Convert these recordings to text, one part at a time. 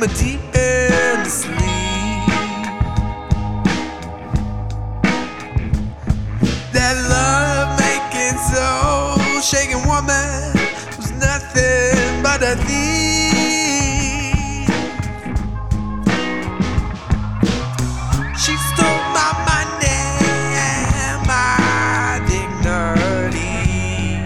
deep in the sleep. That love-making, soul-shaking woman was nothing but a thief. She stole my money and my dignity,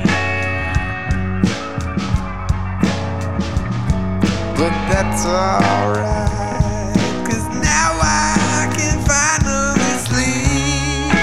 but that's alright, 'cause now I can finally sleep.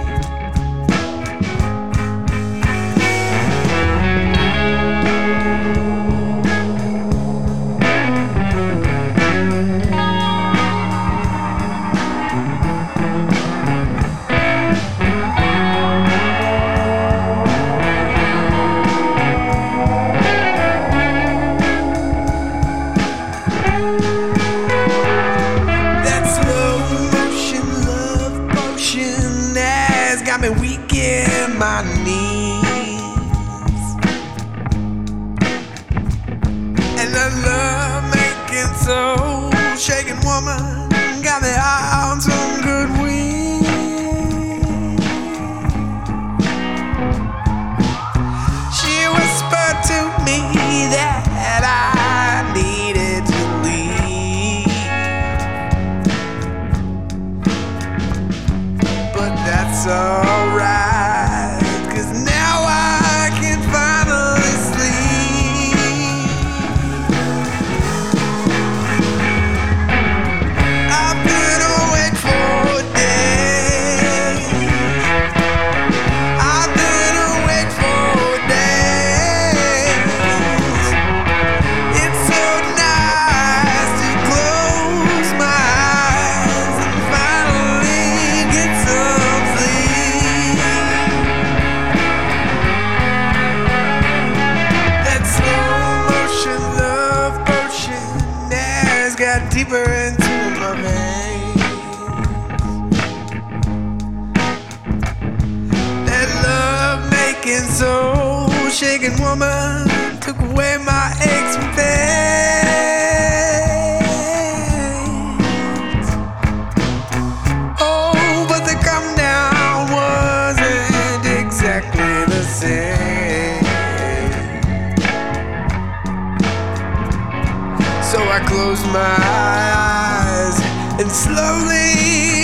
Got me weak in my knees, and the love-making, soul-shaking woman got me on some good weed. She whispered to me that I needed to leave, but that's alright, 'cause now I can finally sleep. I've been awake for days. I've been awake for days. It's so nice to close my eyes and finally get some sleep. That slow motion love potion has got deeper into my veins. That love-making, soul-shaking woman took away my aches and pains. Oh, but the come down wasn't exactly the same. So I closed my eyes and slowly